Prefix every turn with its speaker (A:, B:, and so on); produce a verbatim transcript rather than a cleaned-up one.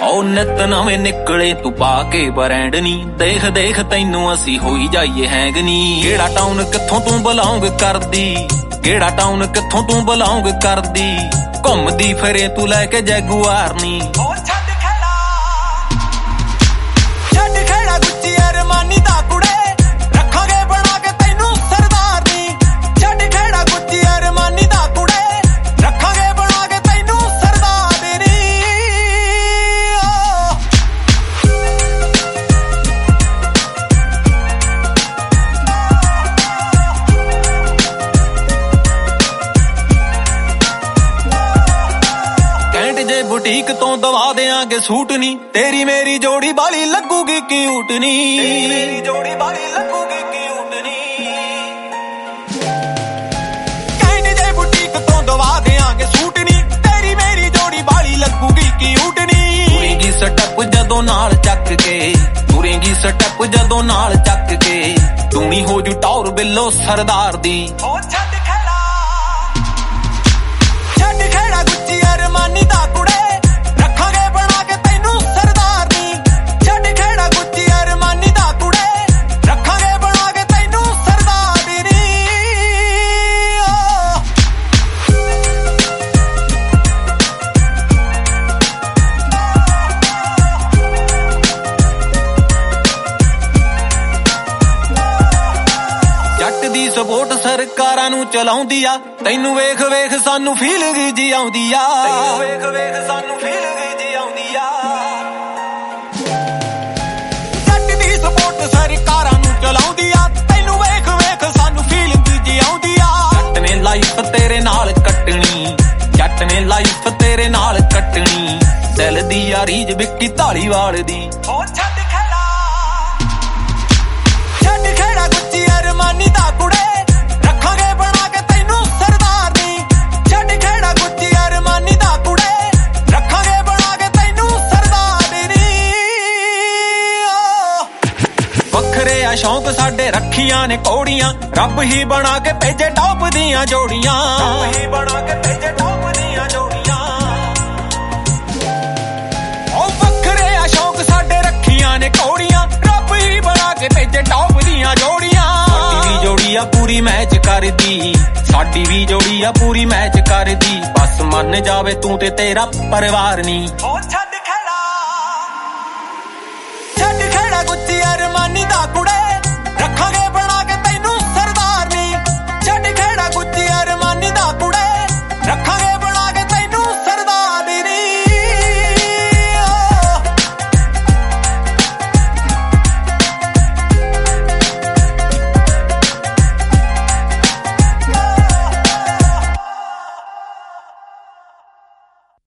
A: ओ नित नवें निकले तू पाके ब्रांड नी, देख देख तैनू असी होई जाइए हैंग नी। केड़ा टाउन कित्थों तू बिलोंग करदी, केड़ा टाउन कित्थों तू बिलोंग करदी, घुमदी फिरे तू लैके जैगुआर नी। बुटीक तो दवा देंगे सूट नी, तेरी मेरी जोड़ी बाली लगूगी क्यूट नी, तेरी मेरी जोड़ी बाली लगूगी क्यूट नी। कहने जे बुटीक तो दवा देंगे सूट नी, तेरी मेरी जोड़ी बाली लगूगी क्यूट नी। तुरेंगी स्टैप जदों नाल चक के, तुरेंगी स्टैप जदों नाल चक के, तूनी हो जू टौर बिल्लो सरदार दी। सपोर्ट सरकारां नू चलाउंदी आ, तैनू वेख वेख सानू फीलिंग जी आउंदी आ, तैनू वेख वेख सानू feeling ji आउंदी uh. Jatt the support सरकारां नू चलाउंदी आ, तैनू वेख वेख सानू फीलिंग जी आउंदी आ। जट ने लाइफ तेरे नाल कटनी, जट ने लाइफ तेरे नाल कटनी, दिल दी यारी ज विक्की धालीवाल दी। ओ छड्ड खेड़ा, छड्ड खेड़ा गुच्ची अरमानी दा कुड़े, शौक साडे रखियां ने कौड़ियां, रब ही बना के भेजे टॉप दियां जोड़ियां, रब ही बना के भेजे टॉप दियां जोड़ियां। ओ वखरे आ शौक साडे रखियां ने कौड़ियां, रब ही बना के भेजे टॉप दियां जोड़ियां। साडी भी जोड़ी आ पूरी मैच कर दी, साडी भी जोड़ी आ पूरी मैच कर दी, बस मन जावे तू ते तेरा परिवार नी।